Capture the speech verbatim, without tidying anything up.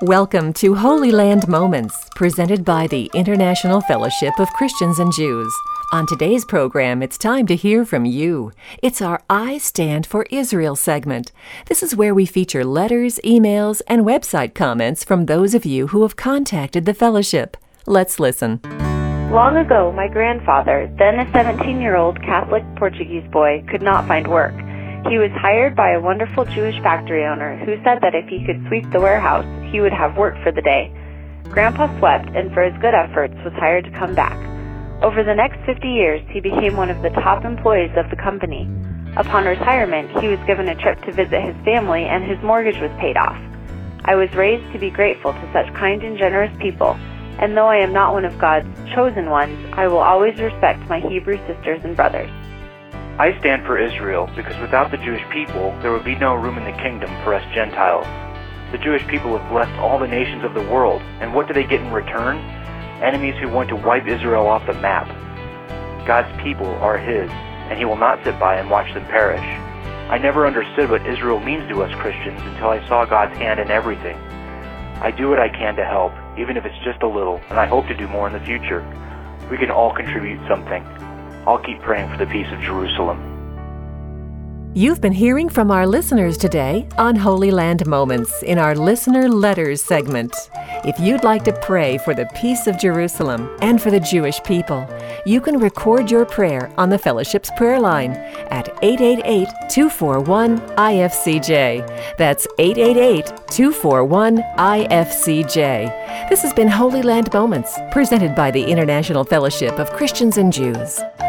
Welcome to Holy Land Moments, presented by the International Fellowship of Christians and Jews. On today's program, it's time to hear from you. It's our I Stand for Israel segment. This is where we feature letters, emails, and website comments from those of you who have contacted the fellowship. Let's listen. Long ago, my grandfather, then a seventeen-year-old Catholic Portuguese boy, could not find work. He was hired by a wonderful Jewish factory owner who said that if he could sweep the warehouse, he would have work for the day. Grandpa swept and for his good efforts was hired to come back. Over the next fifty years, he became one of the top employees of the company. Upon retirement, he was given a trip to visit his family and his mortgage was paid off. I was raised to be grateful to such kind and generous people, and though I am not one of God's chosen ones, I will always respect my Hebrew sisters and brothers. I stand for Israel because without the Jewish people, there would be no room in the kingdom for us Gentiles. The Jewish people have blessed all the nations of the world, and what do they get in return? Enemies who want to wipe Israel off the map. God's people are His, and He will not sit by and watch them perish. I never understood what Israel means to us Christians until I saw God's hand in everything. I do what I can to help, even if it's just a little, and I hope to do more in the future. We can all contribute something. I'll keep praying for the peace of Jerusalem. You've been hearing from our listeners today on Holy Land Moments in our Listener Letters segment. If you'd like to pray for the peace of Jerusalem and for the Jewish people, you can record your prayer on the Fellowship's prayer line at eight eight eight, two four one, I F C J. That's eight eight eight, two four one, I F C J. This has been Holy Land Moments, presented by the International Fellowship of Christians and Jews.